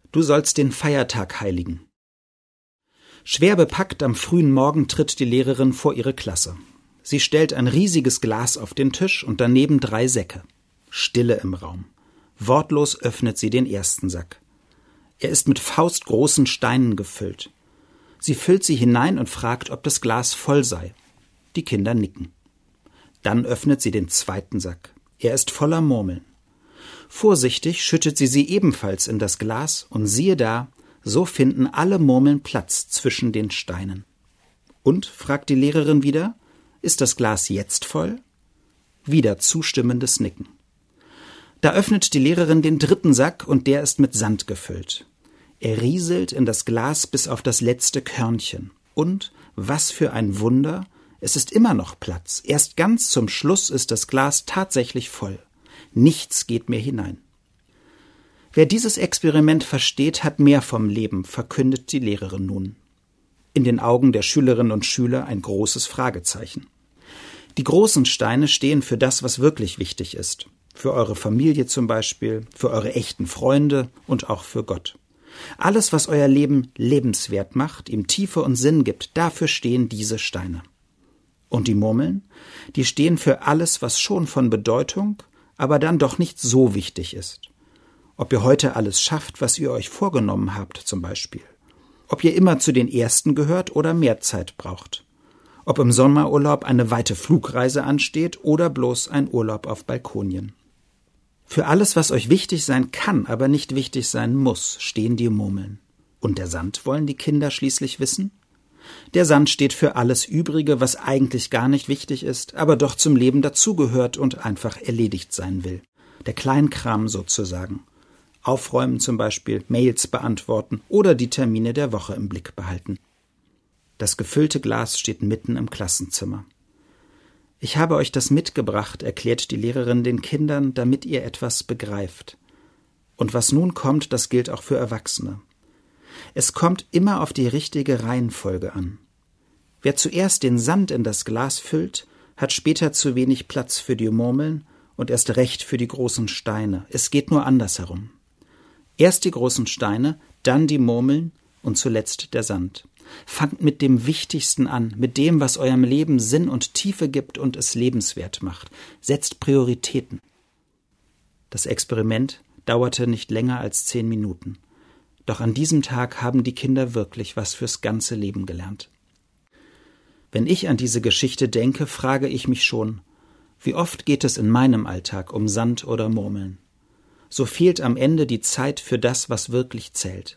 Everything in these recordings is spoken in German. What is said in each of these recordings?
Du sollst den Feiertag heiligen. Schwer bepackt am frühen Morgen tritt die Lehrerin vor ihre Klasse. Sie stellt ein riesiges Glas auf den Tisch und daneben 3 Säcke. Stille im Raum. Wortlos öffnet sie den ersten Sack. Er ist mit faustgroßen Steinen gefüllt. Sie füllt sie hinein und fragt, ob das Glas voll sei. Die Kinder nicken. Dann öffnet sie den zweiten Sack. Er ist voller Murmeln. Vorsichtig schüttet sie ebenfalls in das Glas und siehe da, so finden alle Murmeln Platz zwischen den Steinen. Und, fragt die Lehrerin wieder, ist das Glas jetzt voll? Wieder zustimmendes Nicken. Da öffnet die Lehrerin den 3. Sack und der ist mit Sand gefüllt. Er rieselt in das Glas bis auf das letzte Körnchen. Und, was für ein Wunder, es ist immer noch Platz. Erst ganz zum Schluss ist das Glas tatsächlich voll. Nichts geht mehr hinein. Wer dieses Experiment versteht, hat mehr vom Leben, verkündet die Lehrerin nun. In den Augen der Schülerinnen und Schüler ein großes Fragezeichen. Die großen Steine stehen für das, was wirklich wichtig ist. Für eure Familie zum Beispiel, für eure echten Freunde und auch für Gott. Alles, was euer Leben lebenswert macht, ihm Tiefe und Sinn gibt, dafür stehen diese Steine. Und die Murmeln? Die stehen für alles, was schon von Bedeutung, aber dann doch nicht so wichtig ist. Ob ihr heute alles schafft, was ihr euch vorgenommen habt zum Beispiel. Ob ihr immer zu den Ersten gehört oder mehr Zeit braucht. Ob im Sommerurlaub eine weite Flugreise ansteht oder bloß ein Urlaub auf Balkonien. Für alles, was euch wichtig sein kann, aber nicht wichtig sein muss, stehen die Murmeln. Und der Sand, wollen die Kinder schließlich wissen? Der Sand steht für alles Übrige, was eigentlich gar nicht wichtig ist, aber doch zum Leben dazugehört und einfach erledigt sein will. Der Kleinkram sozusagen. Aufräumen zum Beispiel, Mails beantworten oder die Termine der Woche im Blick behalten. Das gefüllte Glas steht mitten im Klassenzimmer. Ich habe euch das mitgebracht, erklärt die Lehrerin den Kindern, damit ihr etwas begreift. Und was nun kommt, das gilt auch für Erwachsene. Es kommt immer auf die richtige Reihenfolge an. Wer zuerst den Sand in das Glas füllt, hat später zu wenig Platz für die Murmeln und erst recht für die großen Steine. Es geht nur andersherum. Erst die großen Steine, dann die Murmeln und zuletzt der Sand. Fangt mit dem Wichtigsten an, mit dem, was eurem Leben Sinn und Tiefe gibt und es lebenswert macht. Setzt Prioritäten. Das Experiment dauerte nicht länger als 10 Minuten. Doch an diesem Tag haben die Kinder wirklich was fürs ganze Leben gelernt. Wenn ich an diese Geschichte denke, frage ich mich schon, wie oft geht es in meinem Alltag um Sand oder Murmeln? So fehlt am Ende die Zeit für das, was wirklich zählt.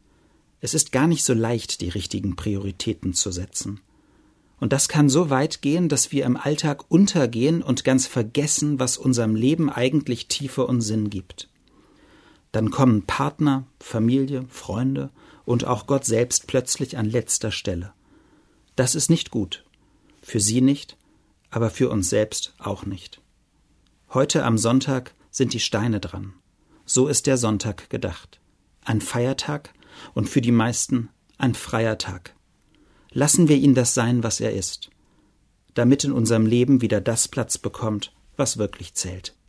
Es ist gar nicht so leicht, die richtigen Prioritäten zu setzen. Und das kann so weit gehen, dass wir im Alltag untergehen und ganz vergessen, was unserem Leben eigentlich Tiefe und Sinn gibt. Dann kommen Partner, Familie, Freunde und auch Gott selbst plötzlich an letzter Stelle. Das ist nicht gut. Für sie nicht, aber für uns selbst auch nicht. Heute am Sonntag sind die Steine dran. So ist der Sonntag gedacht. Ein Feiertag und für die meisten ein freier Tag. Lassen wir ihn das sein, was er ist, damit in unserem Leben wieder das Platz bekommt, was wirklich zählt.